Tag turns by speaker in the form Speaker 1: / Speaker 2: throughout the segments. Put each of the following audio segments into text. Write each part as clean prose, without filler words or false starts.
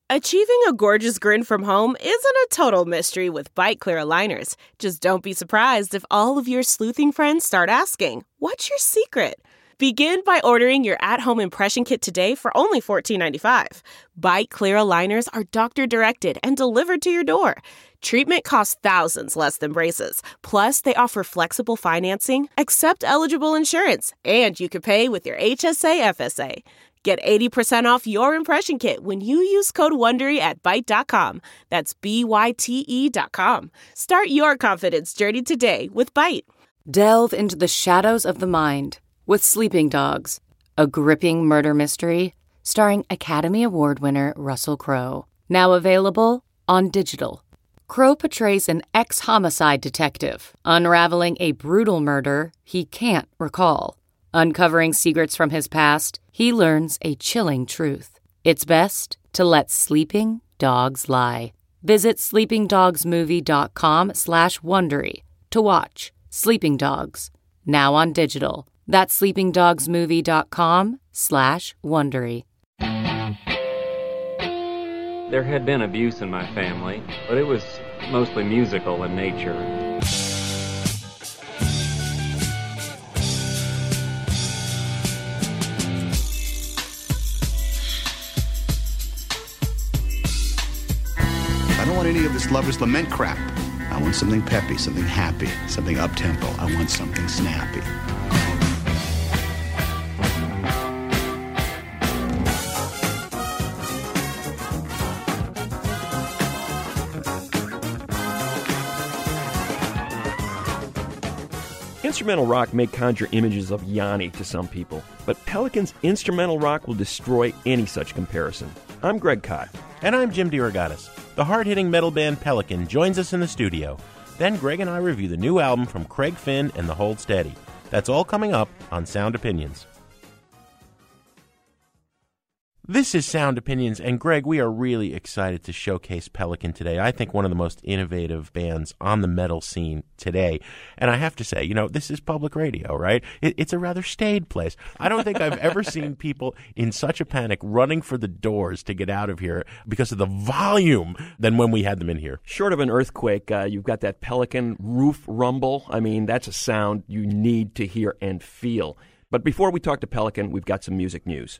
Speaker 1: Achieving a gorgeous grin from home isn't a total mystery with Byte Clear aligners. Just don't be surprised if all of your sleuthing friends start asking, "What's your secret?" Begin by ordering your at-home impression kit today for only $14.95. Byte Clear aligners are doctor-directed and delivered to your door. Treatment costs thousands less than braces. Plus, they offer flexible financing, accept eligible insurance, and you can pay with your HSA FSA. Get 80% off your impression kit when you use code WONDERY at Byte.com. That's BYTE.com. Start your confidence journey today with Byte.
Speaker 2: Delve into the shadows of the mind with Sleeping Dogs, a gripping murder mystery starring Academy Award winner Russell Crowe. Now available on digital. Crowe portrays an ex-homicide detective unraveling a brutal murder he can't recall. Uncovering secrets from his past, he learns a chilling truth. It's best to let sleeping dogs lie. Visit sleepingdogsmovie.com/Wondery to watch Sleeping Dogs, now on digital. That's sleepingdogsmovie.com/Wondery.
Speaker 3: There had been abuse in my family, but it was mostly musical in nature.
Speaker 4: I don't want any of this lover's lament crap. I want something peppy, something happy, something up-tempo. I want something snappy.
Speaker 5: Instrumental rock may conjure images of Yanni to some people, but Pelican's instrumental rock will destroy any such comparison. I'm Greg Kot.
Speaker 6: And I'm Jim DeRogatis. The hard-hitting metal band Pelican joins us in the studio. Then Greg and I review the new album from Craig Finn and the Hold Steady. That's all coming up on Sound Opinions. This is Sound Opinions, and Greg, we are really excited to showcase Pelican today. I think one of the most innovative bands on the metal scene today. And I have to say, this is public radio, right? It's a rather staid place. I don't think I've ever seen people in such a panic running for the doors to get out of here because of the volume than when we had them in here.
Speaker 5: Short of an earthquake, you've got that Pelican roof rumble. I mean, that's a sound you need to hear and feel. But before we talk to Pelican, we've got some music news.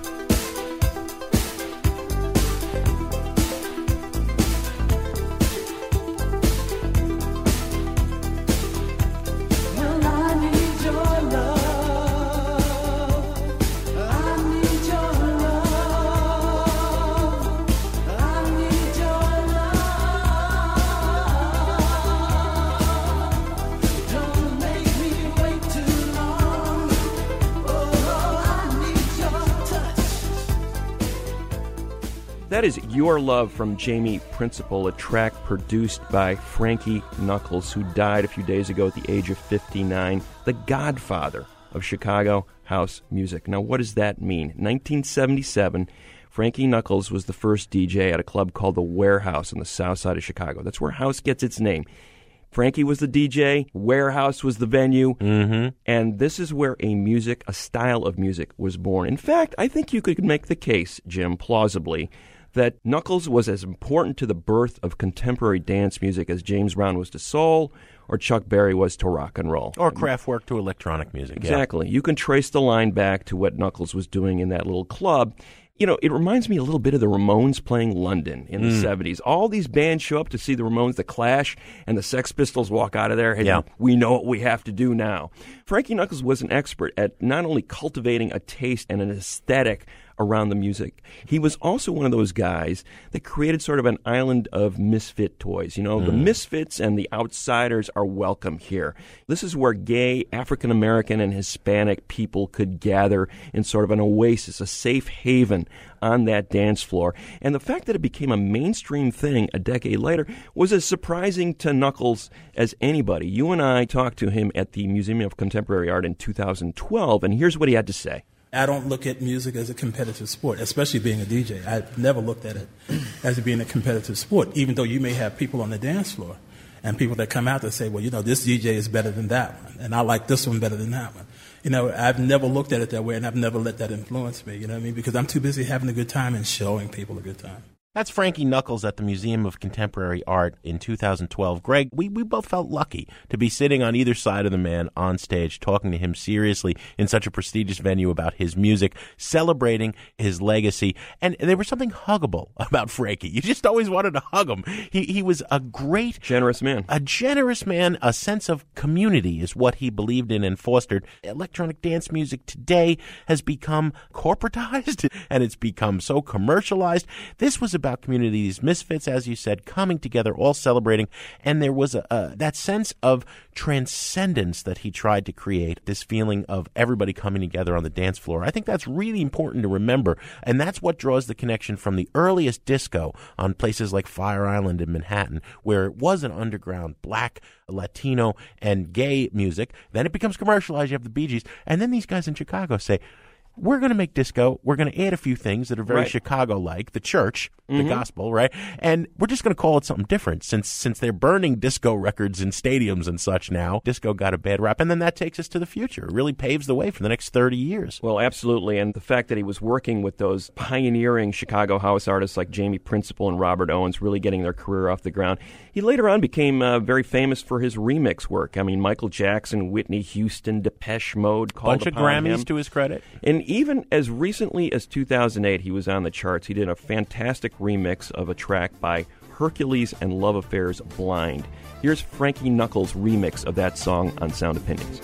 Speaker 5: That is Your Love from Jamie Principle, a track produced by Frankie Knuckles, who died a few days ago at the age of 59, the godfather of Chicago house music. Now, what does that mean? 1977, Frankie Knuckles was the first DJ at a club called the Warehouse on the south side of Chicago. That's where house gets its name. Frankie was the DJ, Warehouse was the venue, and this is where a style of music was born. In fact, I think you could make the case, Jim, plausibly, that Knuckles was as important to the birth of contemporary dance music as James Brown was to soul or Chuck Berry was to rock and roll.
Speaker 6: Or Kraftwerk to electronic music.
Speaker 5: Exactly. Yeah. You can trace the line back to what Knuckles was doing in that little club. It reminds me a little bit of the Ramones playing London in the 70s. All these bands show up to see the Ramones, the Clash, and the Sex Pistols walk out of there. And we know what we have to do now. Frankie Knuckles was an expert at not only cultivating a taste and an aesthetic around the music, he was also one of those guys that created sort of an island of misfit toys. The misfits and the outsiders are welcome here. This is where gay African-American and Hispanic people could gather in sort of an oasis, a safe haven on that dance floor. And the fact that it became a mainstream thing a decade later was as surprising to Knuckles as anybody. You and I talked to him at the Museum of Contemporary Art in 2012, and here's what he had to say.
Speaker 7: I don't look at music as a competitive sport, especially being a DJ. I've never looked at it as being a competitive sport, even though you may have people on the dance floor and people that come out that say, well, this DJ is better than that one, and I like this one better than that one. I've never looked at it that way, and I've never let that influence me, because I'm too busy having a good time and showing people a good time.
Speaker 6: That's Frankie Knuckles at the Museum of Contemporary Art in 2012. Greg, we both felt lucky to be sitting on either side of the man on stage, talking to him seriously in such a prestigious venue about his music, celebrating his legacy. And there was something huggable about Frankie. You just always wanted to hug him. He was a great...
Speaker 5: Generous man.
Speaker 6: A generous man. A sense of community is what he believed in and fostered. Electronic dance music today has become corporatized, and it's become so commercialized. This was about community, these misfits, as you said, coming together, all celebrating, and there was that sense of transcendence that he tried to create, this feeling of everybody coming together on the dance floor. I think that's really important to remember, and that's what draws the connection from the earliest disco on places like Fire Island in Manhattan, where it was an underground black, Latino, and gay music. Then it becomes commercialized. You have the Bee Gees, and then these guys in Chicago say, we're going to make disco. We're going to add a few things that are very Chicago-like, the church, the gospel, right? And we're just going to call it something different. Since they're burning disco records in stadiums and such now, disco got a bad rap. And then that takes us to the future. It really paves the way for the next 30 years.
Speaker 5: Well, absolutely. And the fact that he was working with those pioneering Chicago house artists like Jamie Principle and Robert Owens, really getting their career off the ground. He later on became very famous for his remix work. I mean, Michael Jackson, Whitney Houston, Depeche Mode called upon him.
Speaker 6: Bunch of Grammys to his credit.
Speaker 5: And even as recently as 2008, he was on the charts. He did a fantastic remix of a track by Hercules and Love Affair's Blind. Here's Frankie Knuckles' remix of that song on Sound Opinions.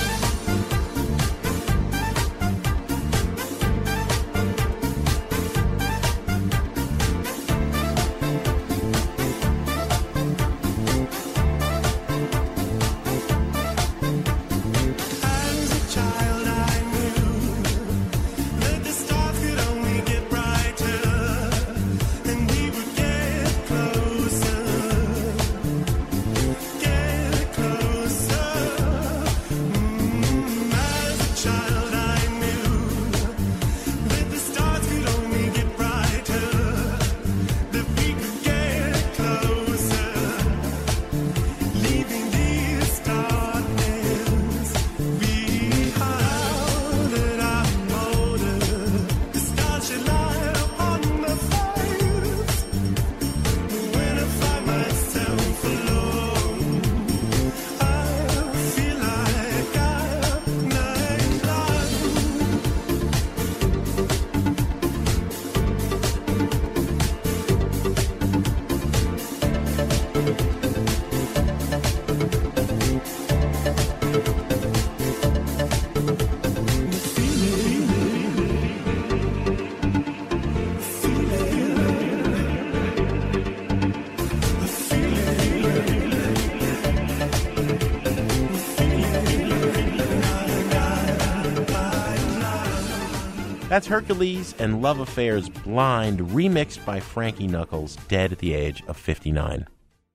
Speaker 6: That's Hercules and Love Affair's Blind, remixed by Frankie Knuckles, dead at the age of 59.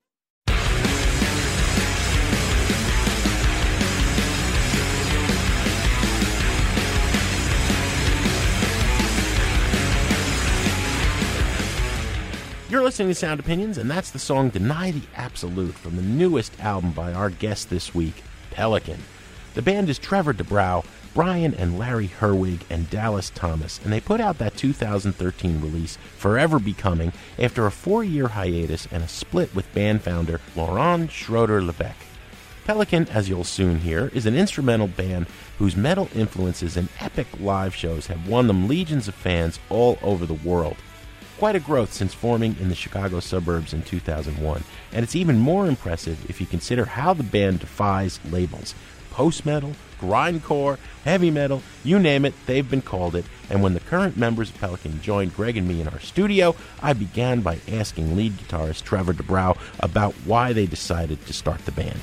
Speaker 6: You're listening to Sound Opinions, and that's the song Deny the Absolute from the newest album by our guest this week, Pelican. The band is Trevor DeBrow, Brian and Larry Herwig, and Dallas Thomas, and they put out that 2013 release, Forever Becoming, after a 4-year hiatus and a split with band founder Laurent Schroeder-Levesque. Pelican, as you'll soon hear, is an instrumental band whose metal influences and epic live shows have won them legions of fans all over the world. Quite a growth since forming in the Chicago suburbs in 2001, and it's even more impressive if you consider how the band defies labels. Post-metal, grindcore, heavy metal, you name it, they've been called it. And when the current members of Pelican joined Greg and me in our studio, I began by asking lead guitarist Trevor DeBrow about why they decided to start the band.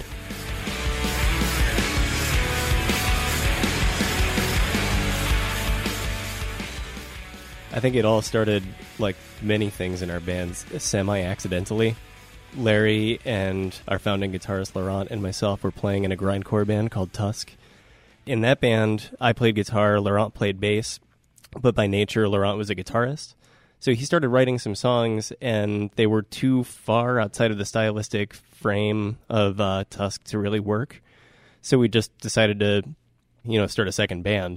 Speaker 8: I think it all started, like many things in our bands, semi-accidentally. Larry and our founding guitarist Laurent and myself were playing in a grindcore band called Tusk. In that band, I played guitar, Laurent played bass, but by nature, Laurent was a guitarist. So he started writing some songs, and they were too far outside of the stylistic frame of Tusk to really work. So we just decided to, start a second band.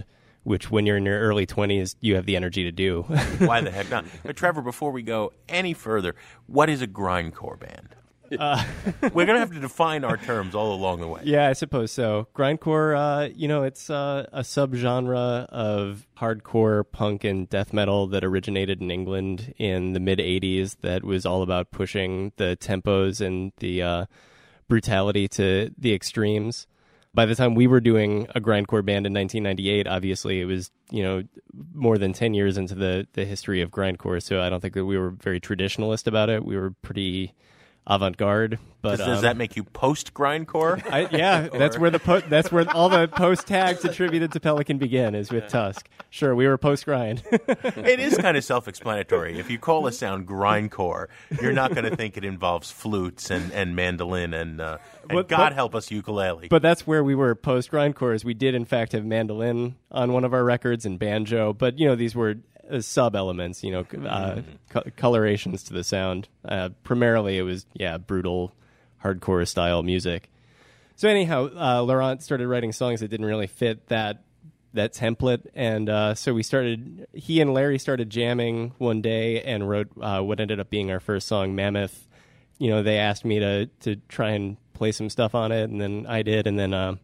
Speaker 8: which when you're in your early 20s, you have the energy to do.
Speaker 6: Why the heck not? But Trevor, before we go any further, what is a grindcore band? We're going to have to define our terms all along the way.
Speaker 8: Yeah, I suppose so. Grindcore, it's a subgenre of hardcore punk and death metal that originated in England in the mid-'80s that was all about pushing the tempos and the brutality to the extremes. By the time we were doing a grindcore band in 1998, obviously it was, more than 10 years into the history of grindcore, so I don't think that we were very traditionalist about it. We were pretty avant-garde, but
Speaker 6: does that make you post-grindcore?
Speaker 8: Yeah, that's where all the post tags attributed to Pelican begin, is with Tusk. Sure, we were post-grind.
Speaker 6: It is kind of self-explanatory. If you call a sound grindcore, you're not going to think it involves flutes and mandolin and God help us, ukulele.
Speaker 8: But that's where we were post-grindcore, is we did in fact have mandolin on one of our records and banjo, but these were sub-elements, colorations to the sound. Primarily, it was, brutal, hardcore style music. So anyhow, Laurent started writing songs that didn't really fit that template, and so he and Larry started jamming one day and wrote what ended up being our first song, Mammoth. They asked me to try and play some stuff on it, and then I did, and then,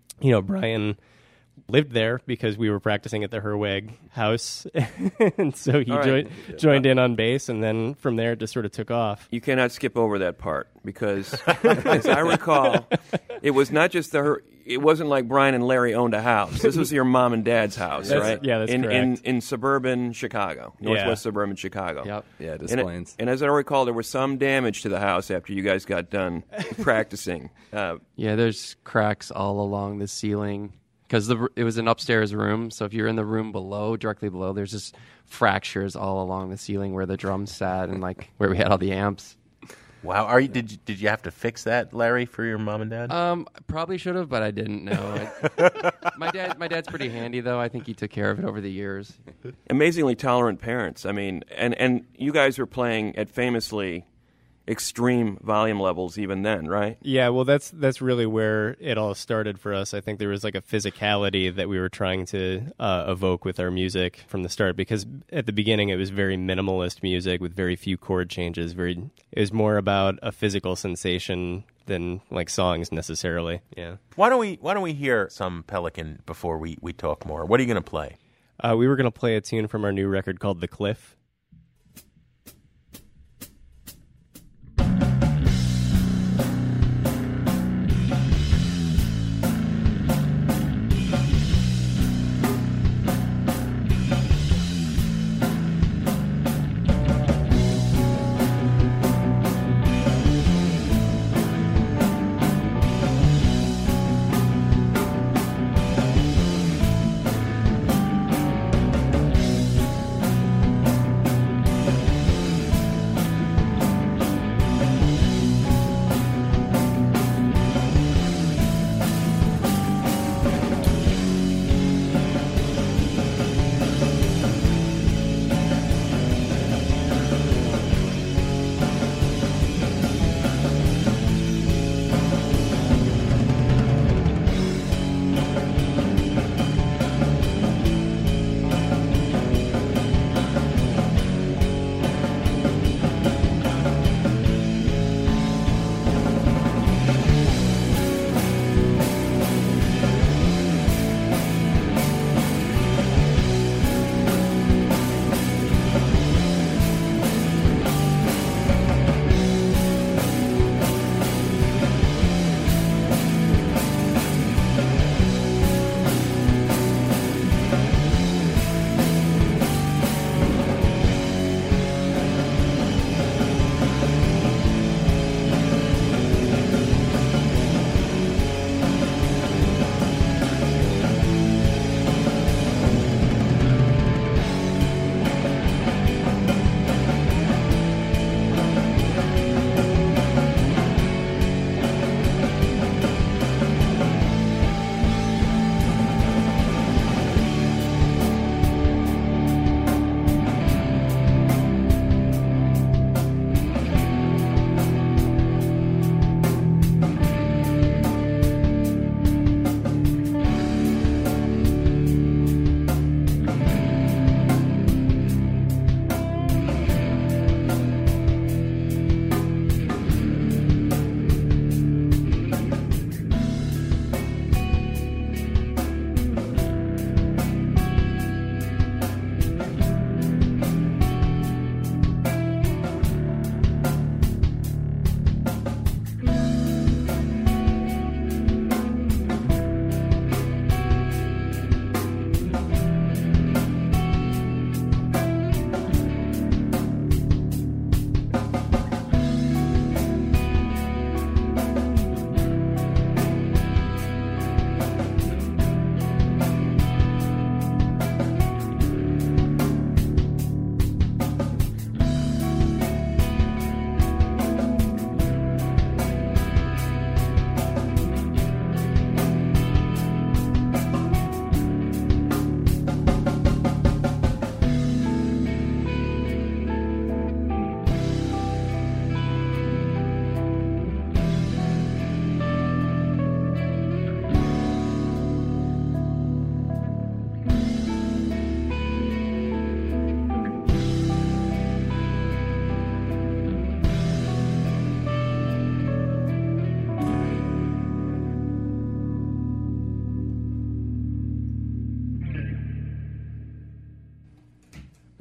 Speaker 8: Brian lived there because we were practicing at the Herweg house, and so he joined in on bass, and then from there it just sort of took off.
Speaker 5: You cannot skip over that part because, as I recall, it was not just it wasn't like Brian and Larry owned a house. This was your mom and dad's house, right?
Speaker 8: Yeah, that's correct.
Speaker 5: In suburban Chicago, northwest suburban Chicago.
Speaker 9: Yep. Yeah, it explains.
Speaker 5: And as I recall, there was some damage to the house after you guys got done practicing.
Speaker 9: Yeah, there's cracks all along the ceiling. Because it was an upstairs room, so if you're in the room directly below, there's just fractures all along the ceiling where the drums sat and where we had all the amps.
Speaker 6: Wow, did you have to fix that, Larry, for your mom and dad?
Speaker 9: Probably should have, but I didn't know. My dad's pretty handy though. I think he took care of it over the years.
Speaker 5: Amazingly tolerant parents. I mean, and you guys were playing at famously extreme volume levels even then, right?
Speaker 8: Yeah, well, that's really where it all started for us. I think there was a physicality that we were trying to evoke with our music from the start, because at the beginning it was very minimalist music with very few chord changes. It was more about a physical sensation than songs necessarily. Yeah.
Speaker 6: Why don't we hear some Pelican before we talk more? What are you going to play?
Speaker 8: We were going to play a tune from our new record called The Cliff.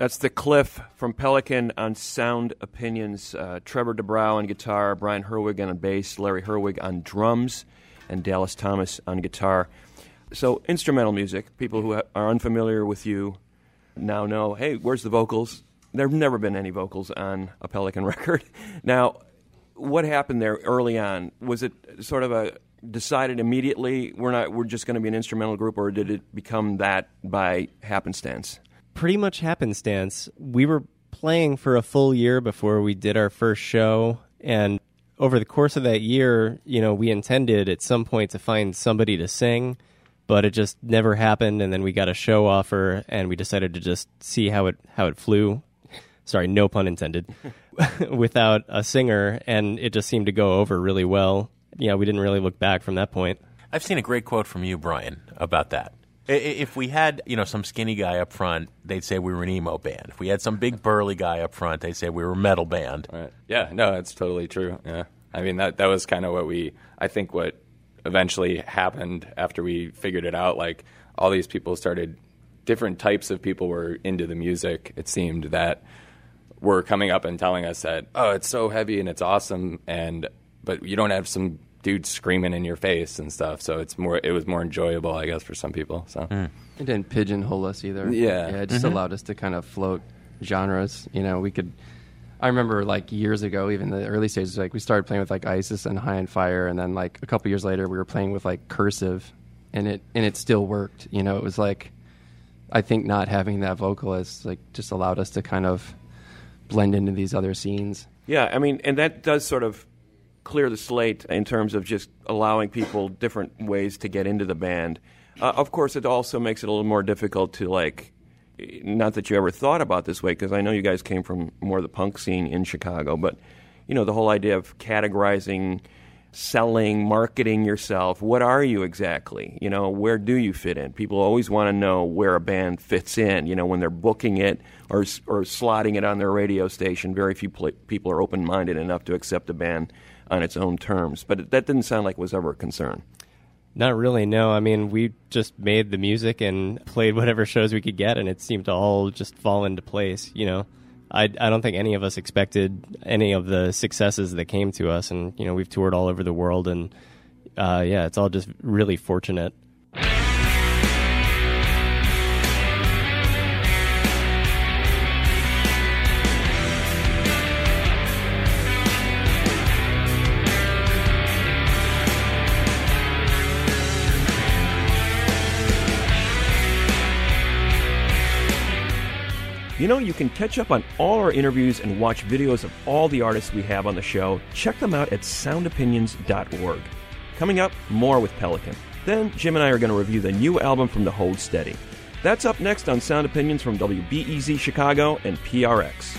Speaker 5: That's the Cliff from Pelican on Sound Opinions. Trevor DeBrow on guitar, Brian Herwig on bass, Larry Herwig on drums, and Dallas Thomas on guitar. So instrumental music, people who are unfamiliar with you now know, hey, where's the vocals? There have never been any vocals on a Pelican record. Now, what happened there early on? Was it sort of a decided immediately we're just going to be an instrumental group, or did it become that by happenstance?
Speaker 8: Pretty much happenstance. We were playing for a full year before we did our first show, and over the course of that year, we intended at some point to find somebody to sing, but it just never happened, and then we got a show offer, and we decided to just see how it flew. Sorry, no pun intended. Without a singer, and it just seemed to go over really well. We didn't really look back from that point.
Speaker 6: I've seen a great quote from you, Brian, about that. If we had, some skinny guy up front, they'd say we were an emo band. If we had some big burly guy up front, they'd say we were a metal band.
Speaker 10: Right. Yeah, no, that's totally true. Yeah. I mean, that was kind of what eventually happened after we figured it out. Like, all these people different types of people were into the music, it seemed, that were coming up and telling us that, oh, it's so heavy and it's awesome, but you don't have some dude screaming in your face and stuff, so it was more enjoyable, I guess, for some people. So
Speaker 9: It didn't pigeonhole us either.
Speaker 10: Yeah.
Speaker 9: It just allowed us to kind of float genres. I remember years ago, even the early stages, we started playing with ISIS and High on Fire, and then a couple years later we were playing with Cursive, and it still worked. It was I think not having that vocalist just allowed us to kind of blend into these other scenes.
Speaker 5: Yeah, I mean, and that does sort of clear the slate in terms of just allowing people different ways to get into the band. Of course, it also makes it a little more difficult to, not that you ever thought about this way, because I know you guys came from more of the punk scene in Chicago, but, the whole idea of categorizing, selling, marketing yourself. What are you exactly? Where do you fit in? People always want to know where a band fits in, when they're booking it or slotting it on their radio station. Very few people are open-minded enough to accept a band on its own terms. But that didn't sound like it was ever a concern.
Speaker 8: Not really, no. I mean, we just made the music and played whatever shows we could get, and it seemed to all just fall into place, I don't think any of us expected any of the successes that came to us, and, we've toured all over the world, and, it's all just really fortunate.
Speaker 5: You can catch up on all our interviews and watch videos of all the artists we have on the show. Check them out at soundopinions.org. Coming up, more with Pelican. Then Jim and I are going to review the new album from the Hold Steady. That's up next on Sound Opinions from WBEZ Chicago and PRX.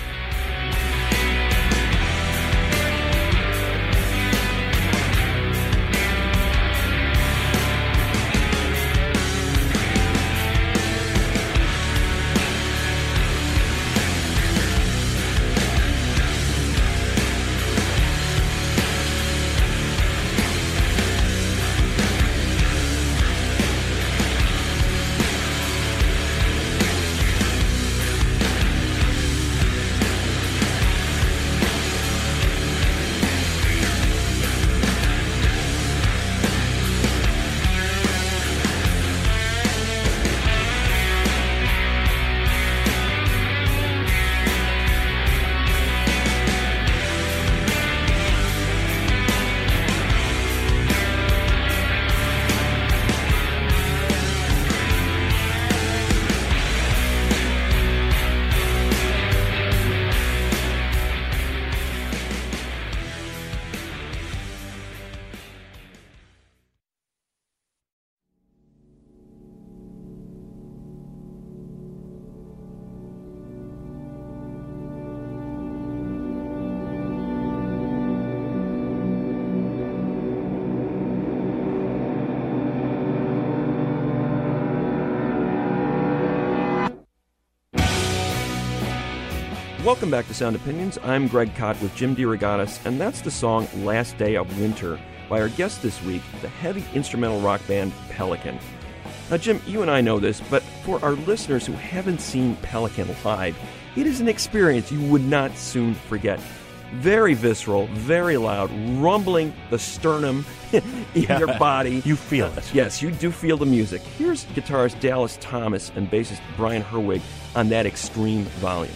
Speaker 5: Welcome back to Sound Opinions. I'm Greg Kot with Jim DeRogatis, and that's the song Last Day of Winter by our guest this week, the heavy instrumental rock band Pelican. Now, Jim, you and I know this, but for our listeners who haven't seen Pelican live, it is an experience you would not soon forget. Very visceral, very loud, rumbling the sternum in your body.
Speaker 6: You feel it.
Speaker 5: Yes, you do feel the music. Here's guitarist Dallas Thomas and bassist Brian Herwig on that extreme volume.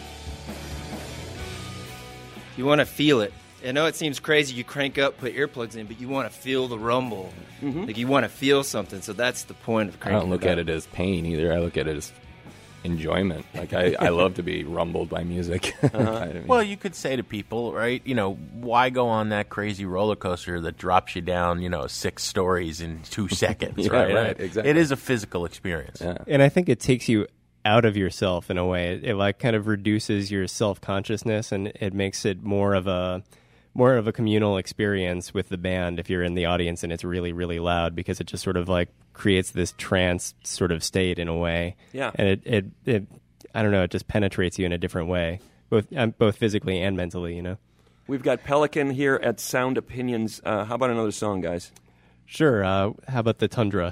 Speaker 11: You want to feel it. I know it seems crazy. You crank up, put earplugs in, but you want to feel the rumble. Like you want to feel something. So that's the point of cranking.
Speaker 10: I don't look at it as pain either. I look at it as enjoyment. Like I love to be rumbled by music. I mean,
Speaker 6: Well, you could say to people, right, why go on that crazy roller coaster that drops you down, 6 stories in 2 seconds,
Speaker 10: Yeah, right, exactly.
Speaker 6: It is a physical experience.
Speaker 10: Yeah.
Speaker 8: And I think it takes you out of yourself in a way. It like kind of reduces your self-consciousness, and it makes it more of a communal experience with the band if you're in the audience and it's really, really loud, because it just sort of like creates this trance sort of state in a way.
Speaker 5: Yeah.
Speaker 8: And it I don't know, it just penetrates you in a different way, both physically and mentally,
Speaker 5: We've got Pelican here at Sound Opinions. How about another song, guys?
Speaker 8: Sure. How about the Tundra?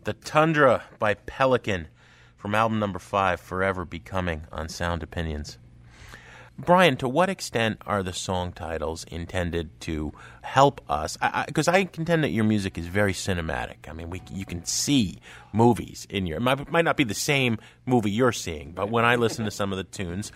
Speaker 6: The Tundra by Pelican from album number 5, Forever Becoming, on Sound Opinions. Brian, to what extent are the song titles intended to help us? Because I contend that your music is very cinematic. I mean, you can see movies in your. It might not be the same movie you're seeing, but when I listen to some of the tunes,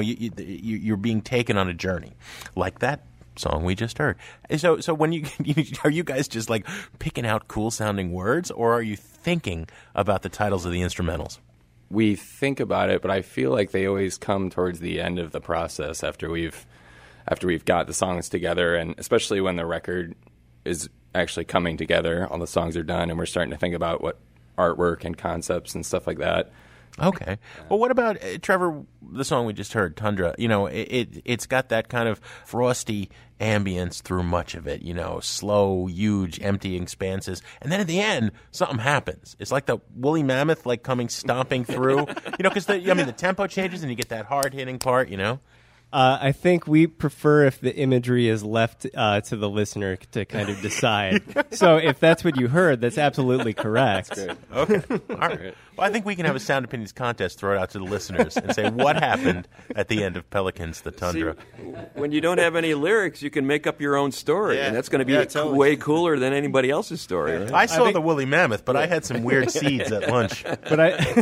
Speaker 6: you're being taken on a journey, like that song we just heard. So when are you guys just like picking out cool sounding words, or are you thinking about the titles of the instrumentals?
Speaker 10: We think about it, but I feel like they always come towards the end of the process after we've got the songs together, and especially when the record is actually coming together, all the songs are done, and we're starting to think about what artwork and concepts and stuff like that.
Speaker 6: Okay. Well, what about, Trevor, the song we just heard, Tundra? It's got that kind of frosty ambience through much of it, slow, huge, empty expanses. And then at the end, something happens. It's like the woolly mammoth, coming stomping through, because the tempo changes and you get that hard-hitting part,
Speaker 8: I think we prefer if the imagery is left to the listener to kind of decide. So if that's what you heard, that's absolutely correct.
Speaker 10: That's great.
Speaker 6: Okay. All right. Well, I think we can have a Sound Opinions contest, throw it out to the listeners, and say what happened at the end of Pelicans, the Tundra.
Speaker 5: See, when you don't have any lyrics, you can make up your own story, and that's going to be
Speaker 11: totally.
Speaker 5: way cooler than anybody else's story. Right?
Speaker 6: I saw the woolly mammoth, but I had some weird seeds at lunch.
Speaker 8: But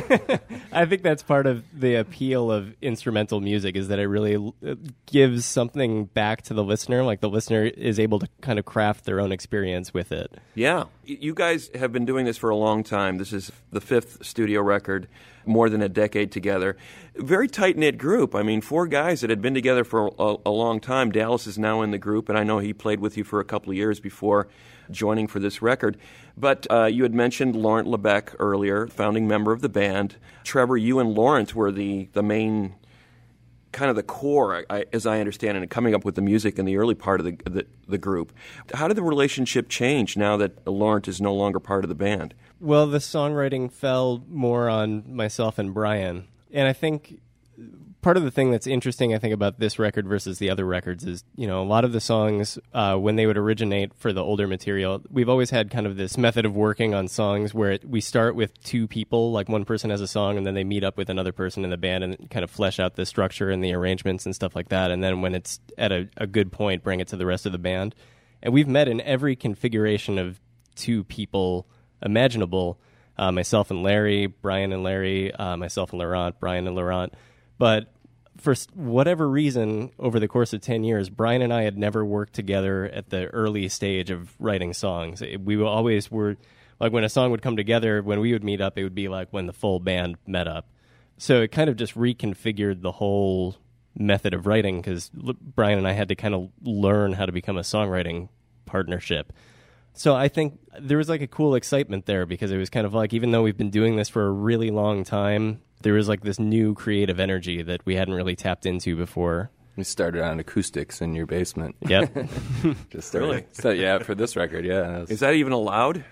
Speaker 8: I think that's part of the appeal of instrumental music, is that it really gives something back to the listener. Like the listener is able to kind of craft their own experience with it.
Speaker 5: Yeah. You guys have been doing this for a long time. This is the 5th studio record, more than a decade together. Very tight-knit group. I mean, 4 guys that had been together for a long time. Dallas is now in the group, and I know he played with you for a couple of years before joining for this record. But you had mentioned Laurent Lebec earlier, founding member of the band. Trevor, you and Laurent were the main, kind of the core, as I understand it, and coming up with the music in the early part of the group. How did the relationship change now that Laurent is no longer part of the band?
Speaker 8: Well, the songwriting fell more on myself and Brian. And I think part of the thing that's interesting, I think, about this record versus the other records is, a lot of the songs, when they would originate for the older material, we've always had kind of this method of working on songs where we start with 2 people, like one person has a song, and then they meet up with another person in the band and kind of flesh out the structure and the arrangements and stuff like that. And then when it's at a good point, bring it to the rest of the band. And we've met in every configuration of 2 people imaginable, myself and Larry, Brian and Larry, myself and Laurent, Brian and Laurent. But for whatever reason, over the course of 10 years, Brian and I had never worked together at the early stage of writing songs. We always were, like when a song would come together, when we would meet up, it would be like when the full band met up. So it kind of just reconfigured the whole method of writing, because Brian and I had to kind of learn how to become a songwriting partnership. So I think there was like a cool excitement there, because it was kind of like, even though we've been doing this for a really long time, there was like this new creative energy that we hadn't really tapped into before.
Speaker 10: We started on acoustics in your basement.
Speaker 8: Yep.
Speaker 10: Just really? So, yeah, for this record, yeah.
Speaker 5: Is that even allowed?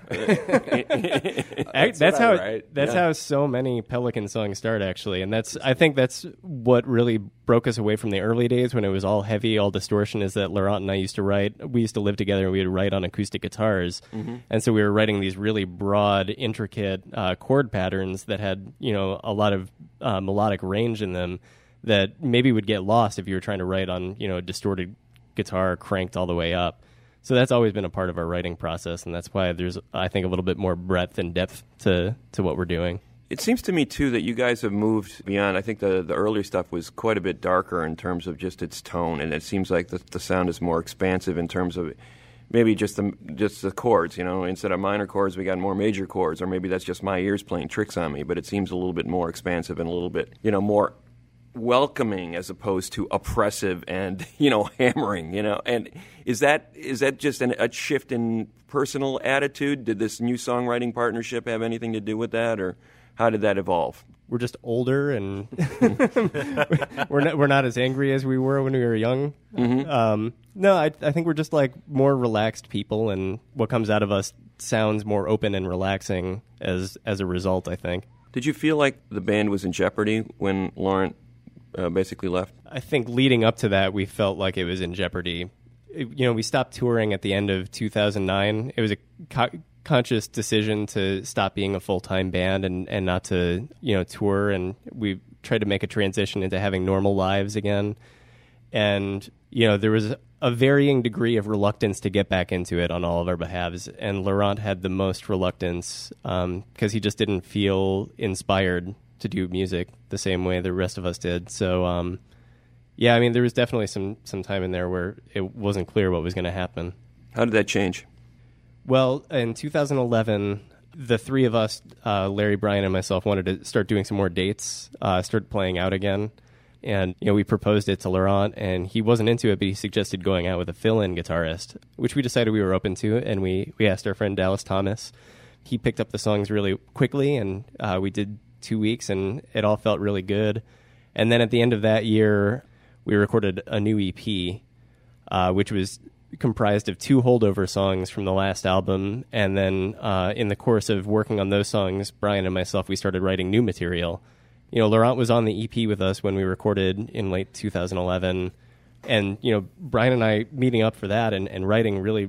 Speaker 8: That's how so many Pelican songs start, actually. And I think that's what really broke us away from the early days when it was all heavy, all distortion, is that Laurent and I used to write. We used to live together and we would write on acoustic guitars. Mm-hmm. And so we were writing these really broad, intricate chord patterns that had, a lot of melodic range in them, that maybe would get lost if you were trying to write on, a distorted guitar cranked all the way up. So that's always been a part of our writing process, and that's why there's, I think, a little bit more breadth and depth to what we're doing.
Speaker 5: It seems to me, too, that you guys have moved beyond. I think the earlier stuff was quite a bit darker in terms of just its tone, and it seems like the sound is more expansive in terms of maybe just the chords. Instead of minor chords, we got more major chords, or maybe that's just my ears playing tricks on me, but it seems a little bit more expansive and a little bit, more welcoming as opposed to oppressive and hammering. And is that just a shift in personal attitude? Did this new songwriting partnership have anything to do with that, or how did that evolve?
Speaker 8: We're just older, and we're not as angry as we were when we were young. Mm-hmm. No, I think we're just like more relaxed people, and what comes out of us sounds more open and relaxing as a result, I think.
Speaker 5: Did you feel like the band was in jeopardy when Laurent basically left?
Speaker 8: I think leading up to that, we felt like it was in jeopardy. We stopped touring at the end of 2009. It was a conscious decision to stop being a full-time band and not to, tour. And we tried to make a transition into having normal lives again. And, there was a varying degree of reluctance to get back into it on all of our behalves. And Laurent had the most reluctance because he just didn't feel inspired to do music the same way the rest of us did. So, there was definitely some time in there where it wasn't clear what was going to happen.
Speaker 5: How did that change?
Speaker 8: Well, in 2011, the three of us, Larry, Brian, and myself, wanted to start doing some more dates, start playing out again. And, we proposed it to Laurent, and he wasn't into it, but he suggested going out with a fill-in guitarist, which we decided we were open to, and we asked our friend Dallas Thomas. He picked up the songs really quickly, and we did 2 weeks, and it all felt really good. And then at the end of that year, we recorded a new EP, which was comprised of 2 holdover songs from the last album. And then in the course of working on those songs, Brian and myself, we started writing new material. Laurent was on the EP with us when we recorded in late 2011. And, Brian and I meeting up for that and writing really,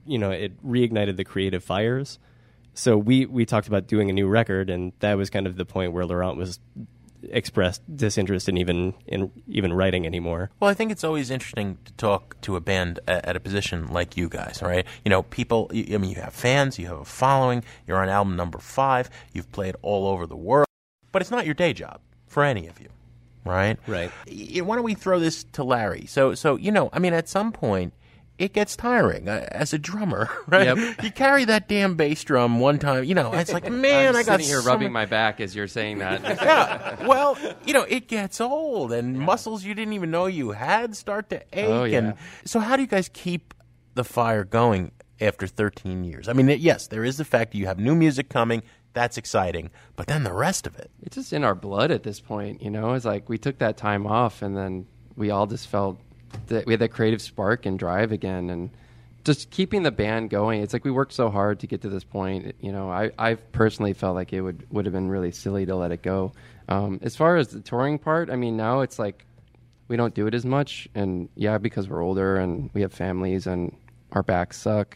Speaker 8: it reignited the creative fires. So we talked about doing a new record, and that was kind of the point where Laurent was expressed disinterest in even writing anymore.
Speaker 6: Well, I think it's always interesting to talk to a band at a position like you guys, right? People, you have fans, you have a following, you're on album number 5, you've played all over the world, but it's not your day job for any of you, right?
Speaker 8: Right.
Speaker 6: Why don't we throw this to Larry? So at some point, it gets tiring as a drummer, right?
Speaker 9: Yep.
Speaker 6: You carry that damn bass drum one time, it's like, man,
Speaker 9: I'm
Speaker 6: I got
Speaker 9: sitting here rubbing my back as you're saying that.
Speaker 6: Yeah, well, it gets old, and muscles you didn't even know you had start to ache.
Speaker 9: Oh, yeah.
Speaker 6: And so how do you guys keep the fire going after 13 years? Yes, there is the fact that you have new music coming. That's exciting. But then the rest of it.
Speaker 9: It's just in our blood at this point, It's like we took that time off, and then we all just felt that we had that creative spark and drive again, and just keeping the band going. It's like we worked so hard to get to this point. I personally felt like it would have been really silly to let it go. As far as the touring part, now it's like we don't do it as much, and because we're older and we have families and our backs suck.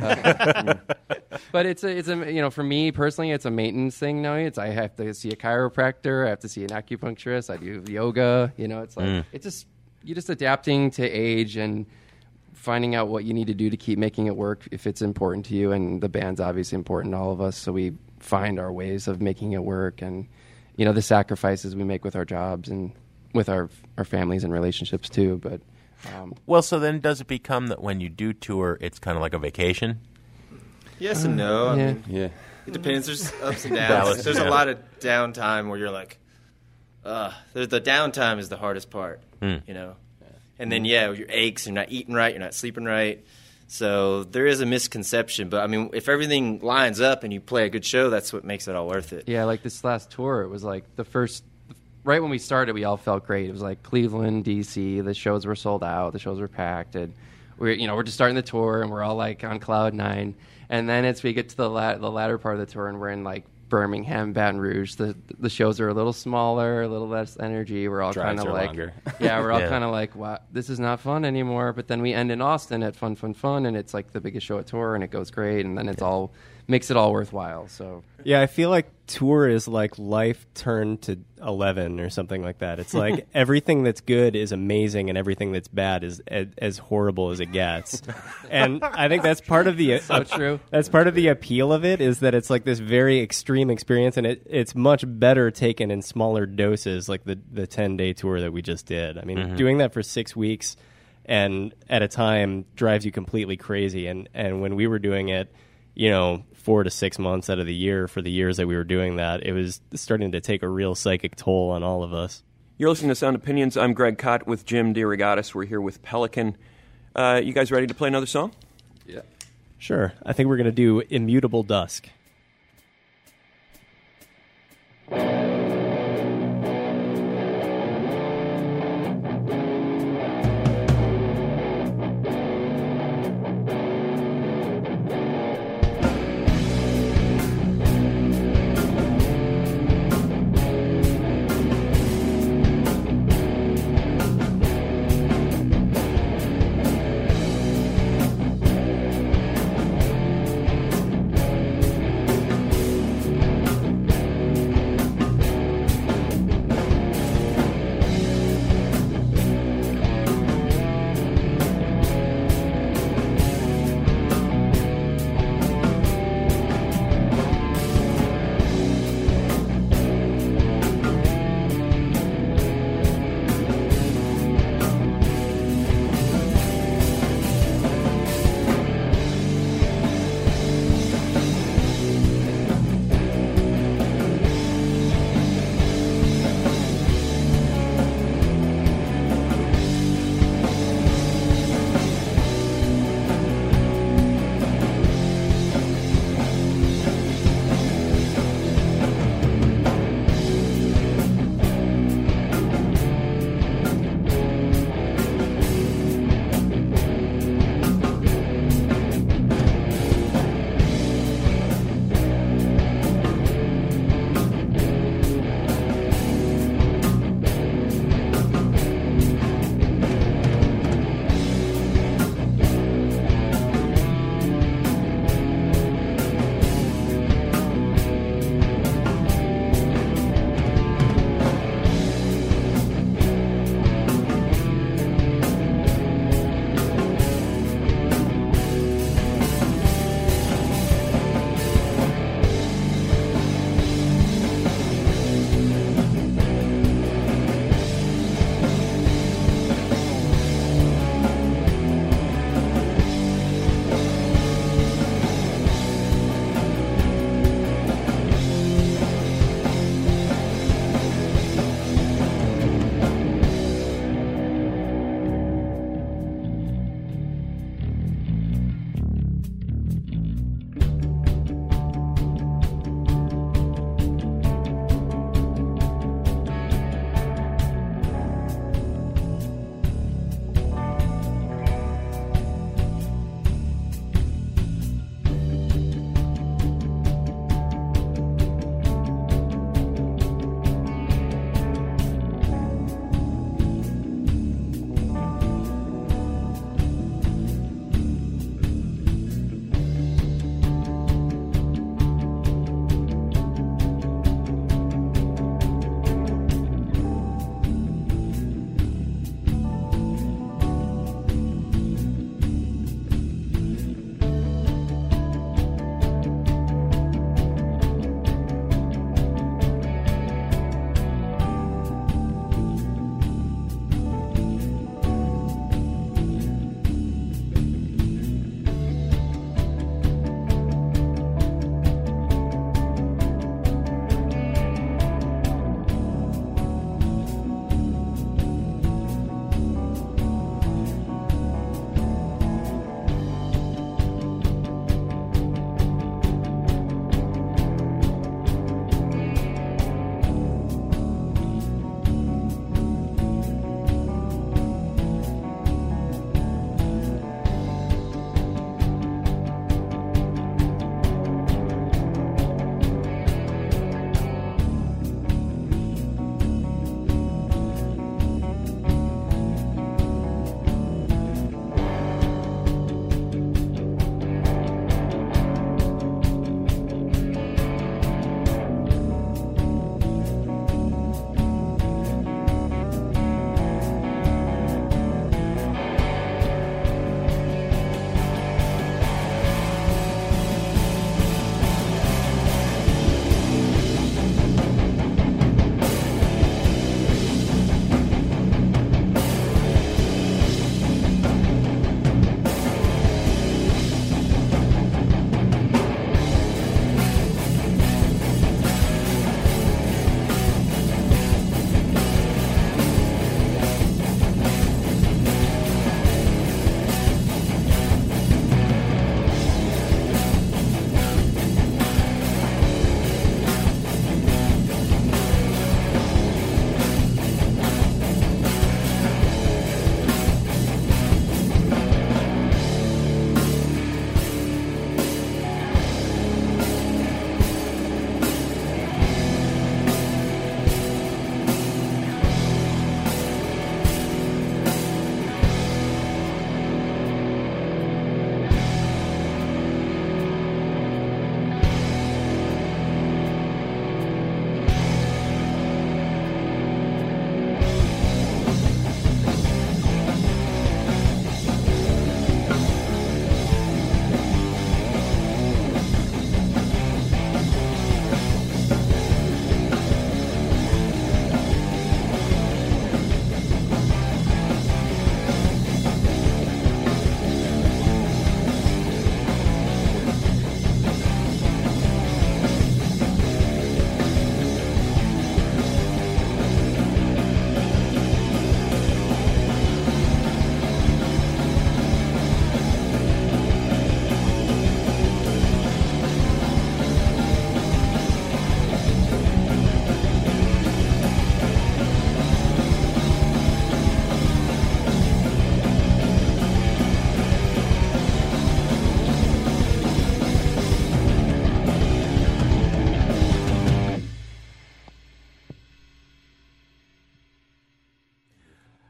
Speaker 9: But it's a for me personally, it's a maintenance thing now. I have to see a chiropractor, I have to see an acupuncturist, I do yoga. It's like it's just. You're just adapting to age and finding out what you need to do to keep making it work if it's important to you. And the band's obviously important to all of us, so we find our ways of making it work. And, the sacrifices we make with our jobs and with our families and relationships too. But
Speaker 6: well, so then does it become that when you do tour, it's kind of like a vacation?
Speaker 11: Yes and no.
Speaker 10: Yeah.
Speaker 11: It depends. There's ups and downs. There's a lot of downtime where you're like, the downtime is the hardest part, And then, your aches, you're not eating right, you're not sleeping right. So there is a misconception. But, if everything lines up and you play a good show, that's what makes it all worth it.
Speaker 9: Yeah, like this last tour, it was like right when we started, we all felt great. It was like Cleveland, D.C., the shows were sold out, the shows were packed, and we're just starting the tour, and we're all like on cloud 9. And then we get to the latter part of the tour, and we're in like Birmingham, Baton Rouge. The shows are a little smaller, a little less energy. We're all kind of like,
Speaker 10: longer.
Speaker 9: We're all kind of like, wow, this is not fun anymore. But then we end in Austin at Fun, and it's like the biggest show at tour, and it goes great, and then it's all makes it all worthwhile. So
Speaker 8: I feel like tour is like life turned to 11 or something like that. It's like everything that's good is amazing, and everything that's bad is as horrible as it gets. And I think that's part of the
Speaker 9: so true.
Speaker 8: That's part of the appeal of it, is that it's like this very extreme experience, and it's much better taken in smaller doses, like the 10-day tour that we just did. Doing that for 6 weeks and at a time drives you completely crazy. And when we were doing it, 4 to 6 months out of the year for the years that we were doing that, it was starting to take a real psychic toll on all of us.
Speaker 5: You're listening to Sound Opinions. I'm Greg Kot with Jim DeRogatis. We're here with Pelican. You guys ready to play another song?
Speaker 9: Yeah.
Speaker 8: Sure. I think we're going to do Immutable Dusk.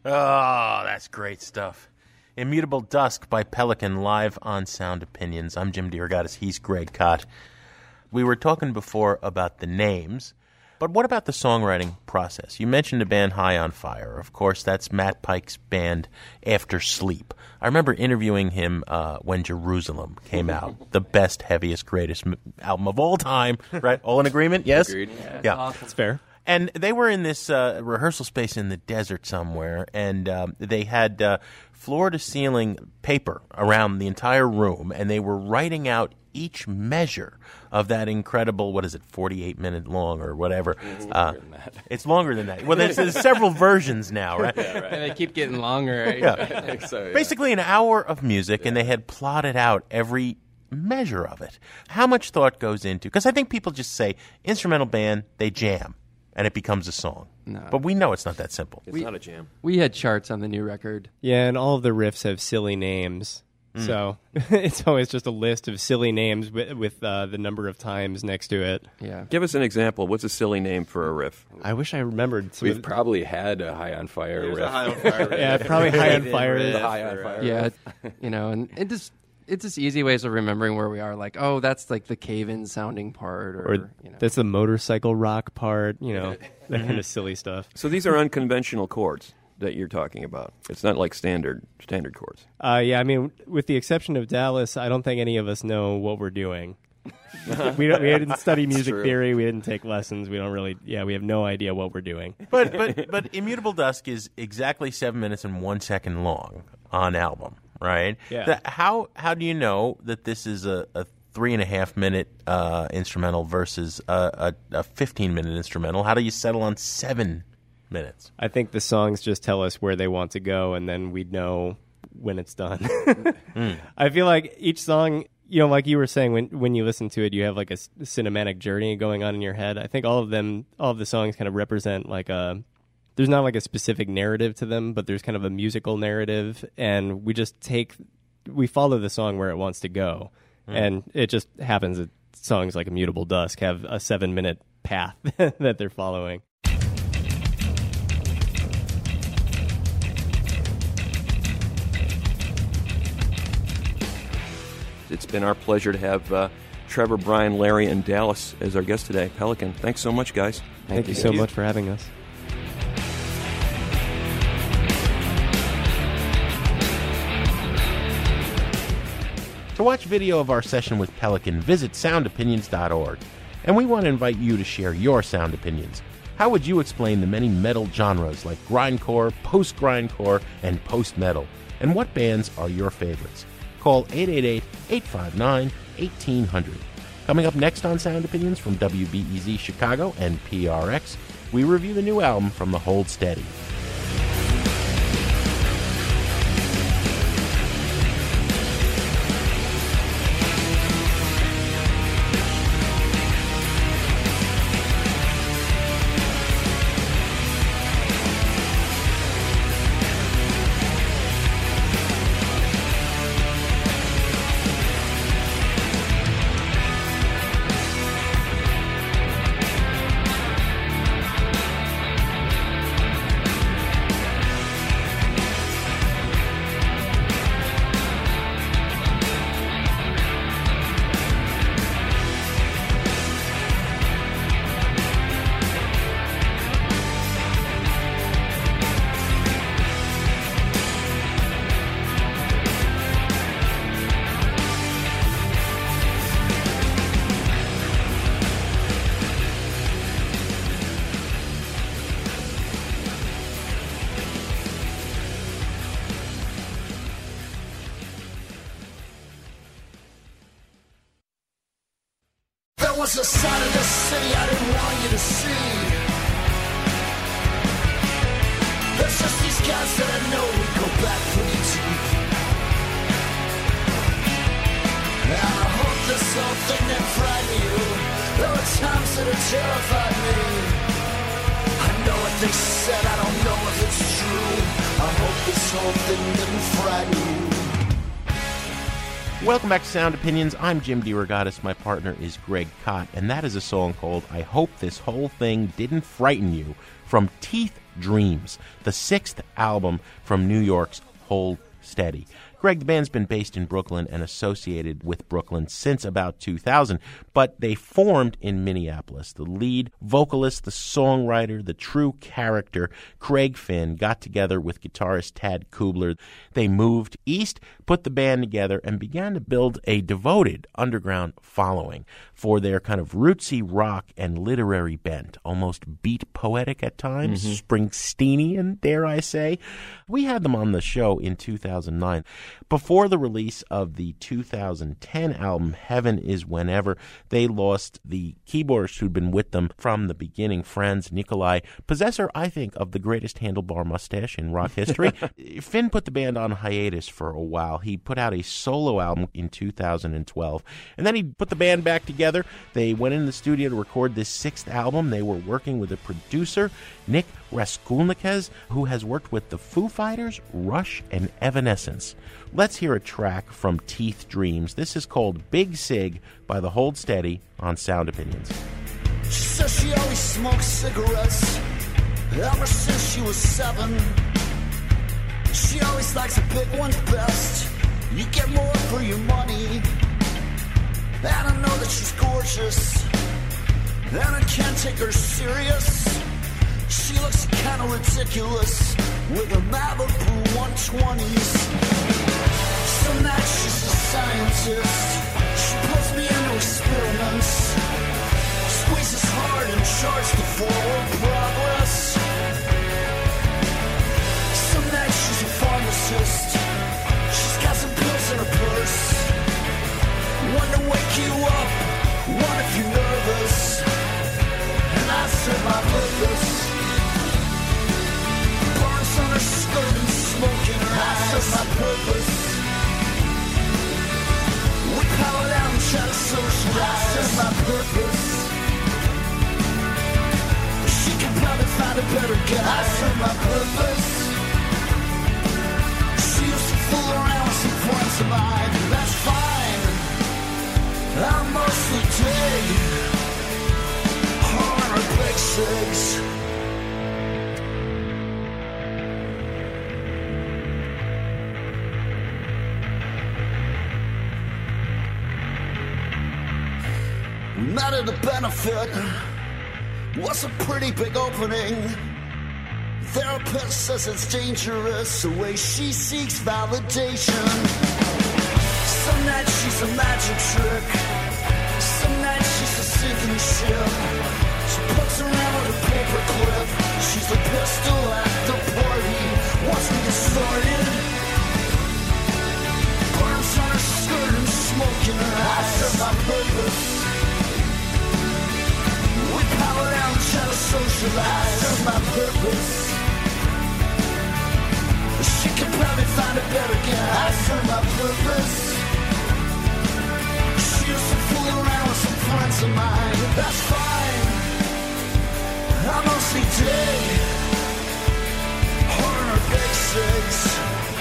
Speaker 6: Oh, that's great stuff. Immutable Dusk by Pelican, live on Sound Opinions. I'm Jim DeRogatis. He's Greg Kot. We were talking before about the names, but what about the songwriting process? You mentioned the band High on Fire. Of course, that's Matt Pike's band After Sleep. I remember interviewing him when Jerusalem came out, the best, heaviest, greatest album of all time, right? All in agreement? Yes?
Speaker 10: Agreed.
Speaker 6: Yeah.
Speaker 8: That's fair.
Speaker 6: And they were in this rehearsal space in the desert somewhere, and they had floor-to-ceiling paper around the entire room, and they were writing out each measure of that incredible, 48-minute long or whatever.
Speaker 10: It's longer than that.
Speaker 6: It's longer than that. Well, there's several versions now, right?
Speaker 10: Yeah, right.
Speaker 9: And they keep getting longer. Right?
Speaker 6: Yeah.
Speaker 10: I think so, yeah.
Speaker 6: Basically an hour of music, and they had plotted out every measure of it. How much thought goes into, because I think people just say, instrumental band, they jam, and it becomes a song.
Speaker 9: No.
Speaker 6: But we know it's not that simple.
Speaker 5: It's not a jam.
Speaker 9: We had charts on the new record.
Speaker 8: Yeah, and all of the riffs have silly names. So it's always just a list of silly names with the number of times next to it.
Speaker 9: Yeah.
Speaker 5: Give us an example. What's a silly name for a riff?
Speaker 8: I wish I remembered.
Speaker 10: We've probably had a High on Fire riff.
Speaker 11: A High on Fire riff.
Speaker 8: Yeah, probably High on Fire.
Speaker 10: The High on Fire
Speaker 9: Yeah,
Speaker 10: riff.
Speaker 9: and it's just easy ways of remembering where we are. Like, oh, that's like the cave-in sounding part, or
Speaker 8: that's the motorcycle rock part. That kind of silly stuff.
Speaker 5: So these are unconventional chords that you're talking about. It's not like standard chords.
Speaker 8: Yeah, I mean, with the exception of Dallas, I don't think any of us know what we're doing. We didn't study music theory. We didn't take lessons. We don't really. Yeah, we have no idea what we're doing.
Speaker 6: But Immutable Dusk is exactly 7 minutes and 1 second long on album, right?
Speaker 8: Yeah.
Speaker 6: How do you know that this is a 3.5 minute instrumental versus a 15-minute instrumental? How do you settle on 7 minutes?
Speaker 8: I think the songs just tell us where they want to go, and then we know when it's done. I feel like each song, like you were saying, when you listen to it, you have like a cinematic journey going on in your head. I think all of the songs kind of represent like there's not like a specific narrative to them, but there's kind of a musical narrative, and we follow the song where it wants to go. And it just happens that songs like Immutable Dusk have a 7-minute path that they're following.
Speaker 5: It's been our pleasure to have Trevor, Brian, Larry, and Dallas as our guest today. Pelican, thanks so much, guys.
Speaker 8: Thank you so much for having us.
Speaker 6: To watch video of our session with Pelican, visit soundopinions.org. And we want to invite you to share your sound opinions. How would you explain the many metal genres like grindcore, post-grindcore, and post-metal? And what bands are your favorites? Call 888-859-1800. Coming up next on Sound Opinions from WBEZ Chicago and PRX, we review the new album from the Hold Steady.
Speaker 12: was a side of the city I didn't want you to see. There's just these guys that I know would go back pretty deep. And I hope there's something that frightened you. There were times that it terrified me. I know what they said, I don't know if it's true. I hope this whole thing didn't frighten you.
Speaker 6: Welcome back to Sound Opinions. I'm Jim DeRogatis. My partner is Greg Kot, and that is a song called I Hope This Whole Thing Didn't Frighten You from Teeth Dreams, the 6th album from New York's Hold Steady. Greg, the band's been based in Brooklyn and associated with Brooklyn since about 2000, but they formed in Minneapolis. The lead vocalist, the songwriter, the true character, Craig Finn, got together with guitarist Tad Kubler. They moved east, put the band together, and began to build a devoted underground following for their kind of rootsy rock and literary bent, almost beat poetic at times, Springsteenian, dare I say. We had them on the show in 2009. Before the release of the 2010 album, Heaven is Whenever, they lost the keyboardist who'd been with them from the beginning, Franz Nicolai, possessor, I think, of the greatest handlebar mustache in rock history. Finn put the band on hiatus for a while. He put out a solo album in 2012, and then he put the band back together. They went in the studio to record this 6th album. They were working with a producer, Nick Raskulnikes, who has worked with the Foo Fighters, Rush, and Evanescence. Let's hear a track from Teeth Dreams. This is called Big Sig by the Hold Steady on Sound Opinions.
Speaker 12: She says she always smokes cigarettes ever since she was 7. She always likes a big one best. You get more for your money. And I know that she's gorgeous, and I can't take her serious. She looks kind of ridiculous with her Malibu 120s. Some nights she's a scientist. She puts me into experiments, squeezes hard and charts the forward progress. Some nights she's a pharmacist. She's got some pills in her purse. One to wake you up, one if you're nervous. And I serve my purpose. Burns on her skirt and smoke in her eyes. I serve my purpose. We power down and try to socialize. I serve my purpose. She can probably find a better guy. I serve my purpose. She used to fool around with some friends of mine. That's fine. I mostly dig her and big cigs. We met at a benefit. Was a pretty big opening. Therapist says it's dangerous the way she seeks validation. Some nights she's a magic trick. Some nights she's a sinking ship. She puts around with a paper clip. She's a pistol at the party. Wants me to start it. Burns on her skirt and smoke in her eyes. I serve my purpose. We power down and try to socialize. I serve my purpose. She can probably find a better guy. I serve my purpose. She used to fool around with some friends of mine. That's fine. I mostly dig her and her big cigs.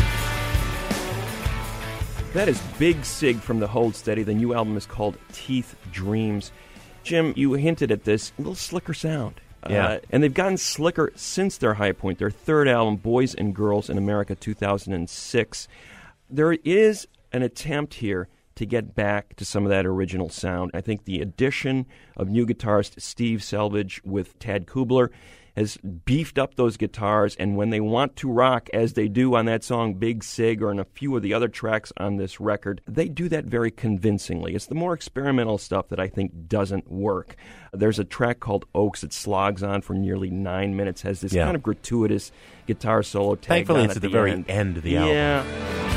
Speaker 5: That is Big Sig from the Hold Steady. The new album is called Teeth Dreams. Jim, you hinted at this, a little slicker sound.
Speaker 6: Yeah.
Speaker 5: And they've gotten slicker since their high point, their 3rd album, Boys and Girls in America, 2006. There is an attempt here to get back to some of that original sound. I think the addition of new guitarist Steve Selvage with Tad Kubler has beefed up those guitars, and when they want to rock, as they do on that song Big Sig or in a few of the other tracks on this record, they do that very convincingly. It's the more experimental stuff that I think doesn't work. There's a track called Oaks that slogs on for nearly 9 minutes, has this kind of gratuitous guitar solo tagged
Speaker 6: Thankfully,
Speaker 5: on
Speaker 6: it's
Speaker 5: at
Speaker 6: the
Speaker 5: the
Speaker 6: very
Speaker 5: end.
Speaker 6: end of the album.
Speaker 5: Yeah.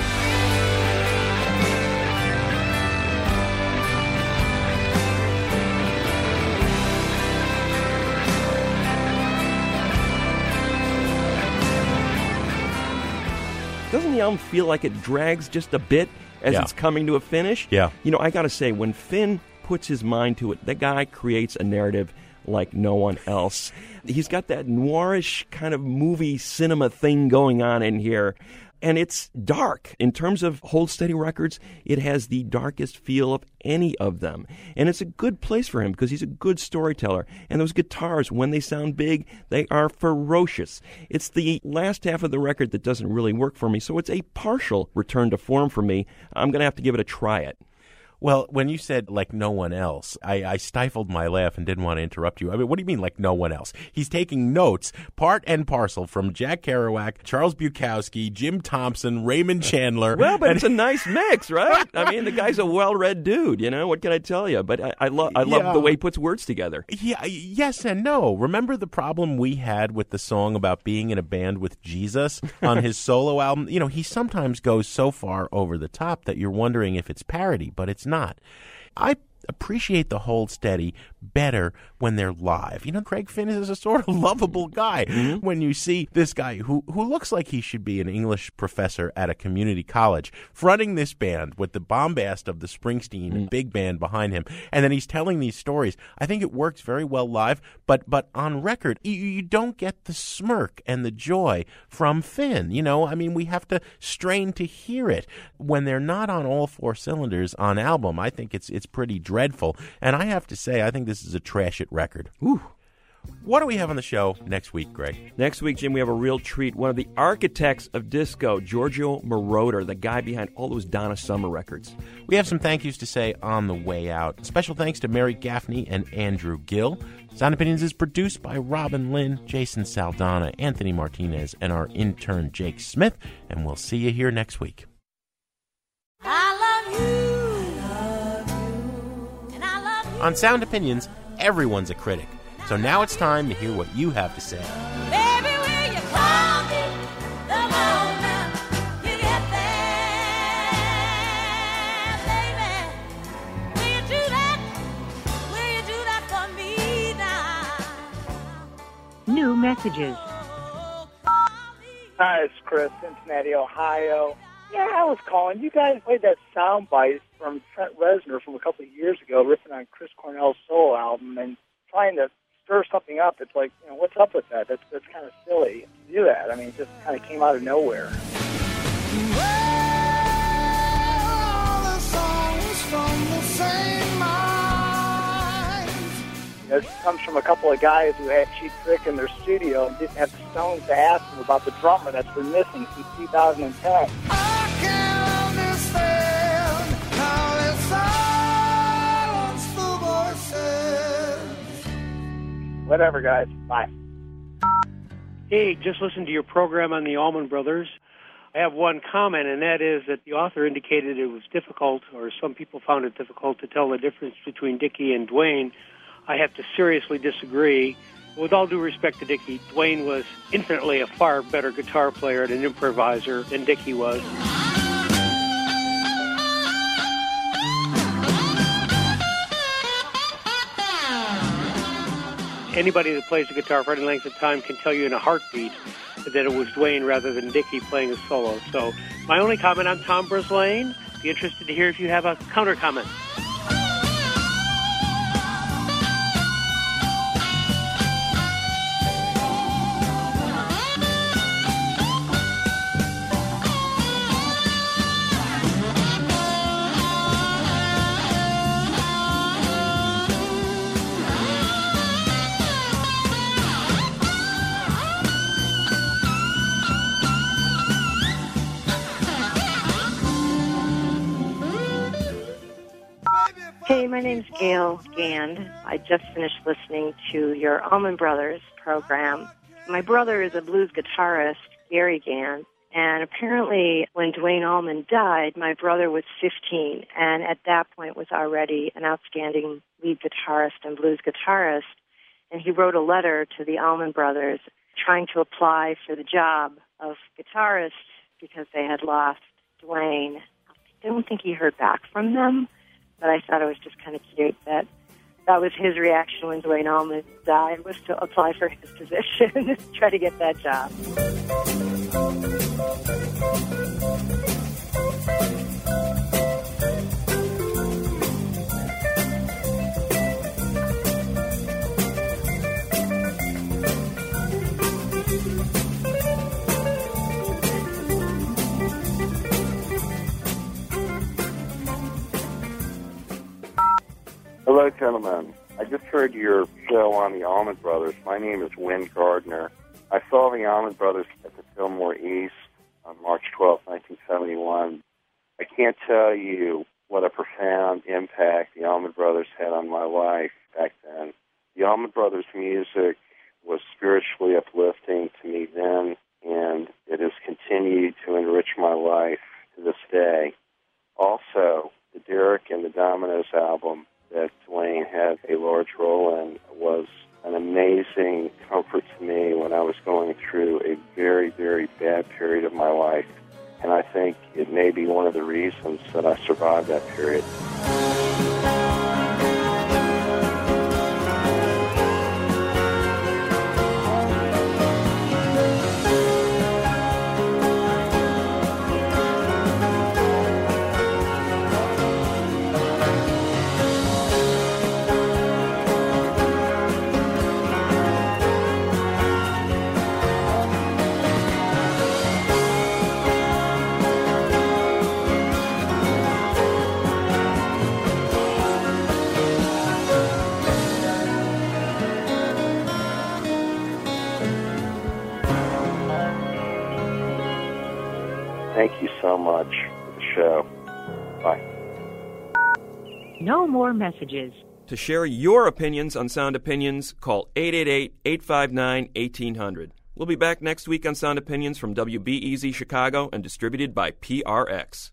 Speaker 5: Doesn't the album feel like it drags just a bit as it's coming to a finish?
Speaker 6: Yeah.
Speaker 5: You know, I got to say, when Finn puts his mind to it, that guy creates a narrative like no one else. He's got that noirish kind of movie cinema thing going on in here. and it's dark. In terms of Hold Steady Records, it has the darkest feel of any of them. And it's a good place for him because he's a good storyteller. And those guitars, when they sound big, they are ferocious. It's the last half of the record that doesn't really work for me, so it's a partial return to form for me. I'm going to have to give it a try it.
Speaker 6: Well, when you said like no one else, I stifled my laugh and didn't want to interrupt you. I mean, what do you mean like no one else? He's taking notes, part and parcel, from Jack Kerouac, Charles Bukowski, Jim Thompson, Raymond Chandler.
Speaker 5: Well, but it's a nice mix, right? I mean, the guy's a well-read dude, you know? What can I tell you? But I love the way he puts words together.
Speaker 6: Yeah, yes and no. Remember the problem we had with the song about being in a band with Jesus on his solo album? You know, he sometimes goes so far over the top that you're wondering if it's parody, but it's not. I appreciate the Hold Steady better when they're live. You know, Craig Finn is a sort of lovable guy. Mm-hmm. When you see this guy who looks like he should be an English professor at a community college fronting this band with the bombast of the Springsteen big band behind him, and then he's telling these stories, I think it works very well live, but on record, you don't get the smirk and the joy from Finn. You know, I mean, we have to strain to hear it. When they're not on all four cylinders on album, I think it's pretty dreadful. And I have to say, I think this is a trash it record. Ooh. What do we have on the show next week, Greg?
Speaker 5: Next week, Jim, we have a real treat. One of the architects of disco, Giorgio Moroder, the guy behind all those Donna Summer records.
Speaker 6: We have some thank yous to say on the way out. Special thanks to Mary Gaffney and Andrew Gill. Sound Opinions is produced by Robin Lynn, Jason Saldana, Anthony Martinez, and our intern, Jake Smith. And we'll see you here next week.
Speaker 12: I love you.
Speaker 6: On Sound Opinions, everyone's a critic. So now it's time to hear what you have to say.
Speaker 12: Baby, will you call me the moment you get there, baby? Will you do that? Will you do that for me now?
Speaker 13: New messages.
Speaker 14: Hi, it's Chris, Cincinnati, Ohio. Yeah, I was calling. You guys played that soundbite from Trent Reznor from a couple of years ago, riffing on Chris Cornell's solo album and trying to stir something up. It's like, you know, what's up with that? That's kind of silly to do that. I mean, it just kind of came out of nowhere.
Speaker 12: Well, the songs from the same mind.
Speaker 14: This comes from a couple of guys who had Cheap Trick in their studio and didn't have the stones to ask them about the drummer that's been missing since 2010. Whatever, guys. Bye.
Speaker 15: Hey, just listen to your program on the Allman Brothers. I have one comment, and that is that the author indicated it was difficult, or some people found it difficult, to tell the difference between Dickie and Duane. I have to seriously disagree. With all due respect to Dickie, Duane was infinitely a far better guitar player and an improviser than Dickie was. Anybody that plays the guitar for any length of time can tell you in a heartbeat that it was Duane rather than Dickie playing a solo. So my only comment, I'm Tom Breslane. Be interested to hear if you have a counter comment.
Speaker 16: Hey, my name's Gail Gand. I just finished listening to your Allman Brothers program. My brother is a blues guitarist, Gary Gand, and apparently when Duane Allman died, my brother was 15, and at that point was already an outstanding lead guitarist and blues guitarist, and he wrote a letter to the Allman Brothers trying to apply for the job of guitarist because they had lost Duane. I don't think he heard back from them. But I thought it was just kind of cute that was his reaction when Duane Allman died, was to apply for his position, try to get that job.
Speaker 13: gentlemen. I just heard your show on the Allman Brothers. My name is Wynn Gardner. I saw the Allman Brothers at the Fillmore East on March 12, 1971. I can't tell you what a profound impact the Allman Brothers had on my life back then. The Allman Brothers' music was spiritually uplifting to me then, and it has continued to enrich my life to this day. Also, the Derek and the Dominoes album that Duane had a large role in was an amazing comfort to me when I was going through a very, very bad period of my life. And I think it may be one of the reasons that I survived that period. Thank you so much for the show. Bye.
Speaker 17: No more messages.
Speaker 5: To share your opinions on Sound Opinions, call 888-859-1800. We'll be back next week on Sound Opinions from WBEZ Chicago and distributed by PRX.